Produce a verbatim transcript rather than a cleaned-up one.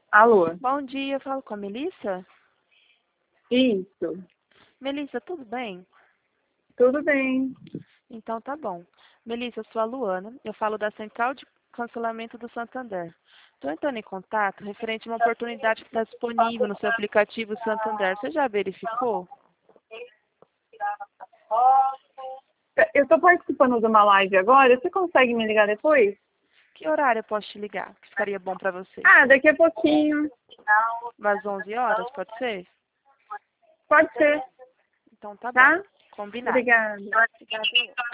Alô? Bom dia, eu falo com a Melissa? Isso. Melissa, tudo bem? Tudo bem. Então tá bom. Melissa, eu sou a Luana, eu falo da Central de Cancelamento do Santander. Estou entrando em contato referente a uma oportunidade que está disponível no seu aplicativo Santander. Você já verificou? Eu estou participando de uma live agora. Você consegue me ligar depois? Que horário eu posso te ligar? Que ficaria bom para você? Ah, daqui a pouquinho. Umas onze horas, pode ser? Pode ser, Então tá bom. tá? Combinado. Obrigada. Obrigada.